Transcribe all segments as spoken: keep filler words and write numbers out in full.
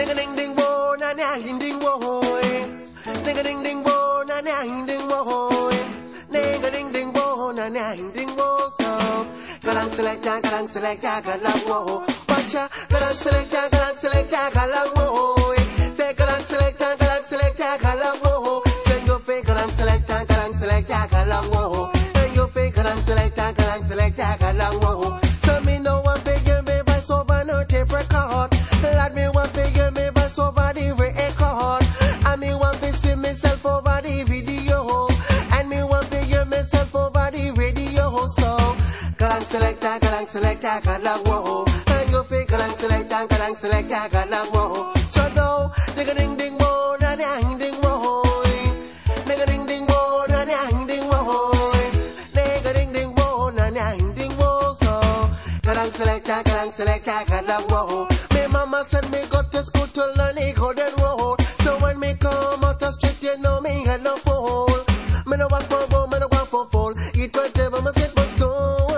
Nigga ding ding wo, na na ding ding wo. Nigga ding ding wo, na na ding ding wo. Nigga ding ding wo, na na ding ding wo. So, galang selecta, galang selecta, galang wo. Watcha, galang selecta, galang selecta, galang wo. Say galang selecta, galang selecta, galang wo. Send your fake galang selecta, galang selecta, galang wo. Send your fake galang selecta, galang selecta, galang wo. Tell me no one figure me by so van no tape record. Let me one figure me by so van the record. And me one to see myself over the video. And me one figure myself over the radio. So galang selecta, galang selecta, galang wo. And you fake galang selecta, galang selecta, galang wo. Chado, nigga ding ding wo, na na ding wo. Nigga ding ding wo, na na ding wo. Nigga ding ding wo, na na ding wo. So galang selecta, galang selecta, galang wo. Me mama said me go to school to learn a golden road. So when me come out the street, you know me had no fool. Me no walk for bone, me no walk for fall. It whatever me said was stone.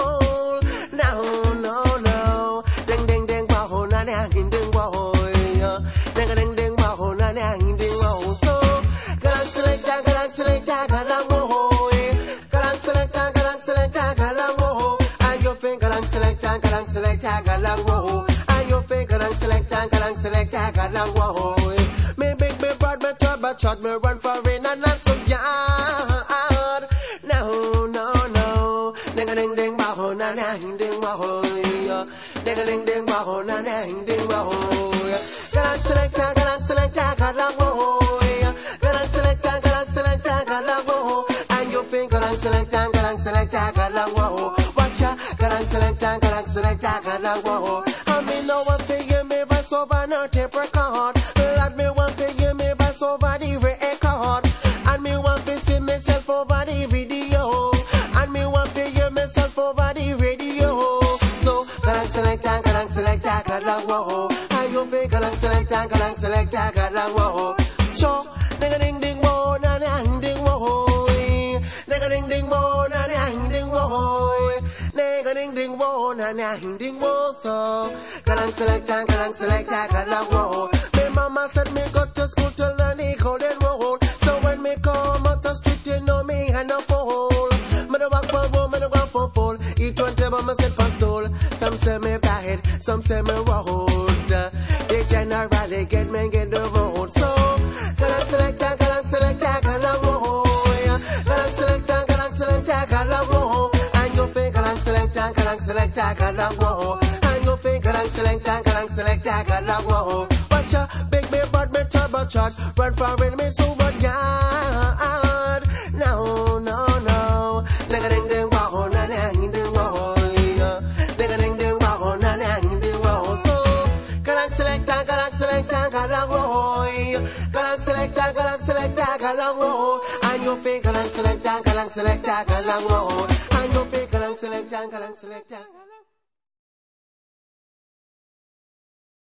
No, no, no. Ding ding ding wo, na na ding ding wo. Ding ding ding wo, na na ding ding wo. So galang selecta, galang selecta, galang wo. Galang selecta, galang selecta, galang wo. And your finger galang selecta, galang selecta, galang wo. And your finger galang selecta, galang selecta, galang wo. Me big, me broad, me tall, but short, me run for rain and not so yard. No, no, no. Ding ding ding wo, na na ding ding wo. Ding ding ding wo, na na ding ding wo. Galang selecta, galang selecta, galang wo. Galang selecta, galang selecta, galang wo. And your finger galang selecta, galang selecta, galang wo. Watch ya, galang selecta, galang selecta, galang wo. I mean no one figure me by so van no tape record. Let me one figure me by so van the record. And me one to see myself over the video. And me one figure myself over the radio. So galang selecta, galang selecta, galang wo. And you fake galang selecta, galang selecta, galang wo. Cho, nigga ding ding wo, na na ding wo. Nigga ding ding wo, na na ding wo. Nigga ding ding wo, na na ding wo. So galang selecta, galang selecta, galang wo. Me mama said me go to school to learn the golden road. So when me come out the street, you know me and no fool. Me no walk for bone, me no walk for fall. It won't ever me say pistol. Some say me bad, some say me road. They generally get me get the vote. So galang selecta, galang selecta, galang wo. Galang selecta, galang selecta, galang wo. And you think galang selecta, galang selecta, galang wo. And you think galang selecta, galang selecta, galang wo. Watch ya, big me but me turbo charge. Run for enemy so what yard. No, no, no. Nigga ding ding wo, na na ding wo. Nigga ding ding wo, na na ding wo. So galang selecta, galang selecta, galang wo. Galang selecta, galang selecta, galang wo. And you think galang selecta, galang selecta, galang wo. And you think galang selecta, galang selecta, galang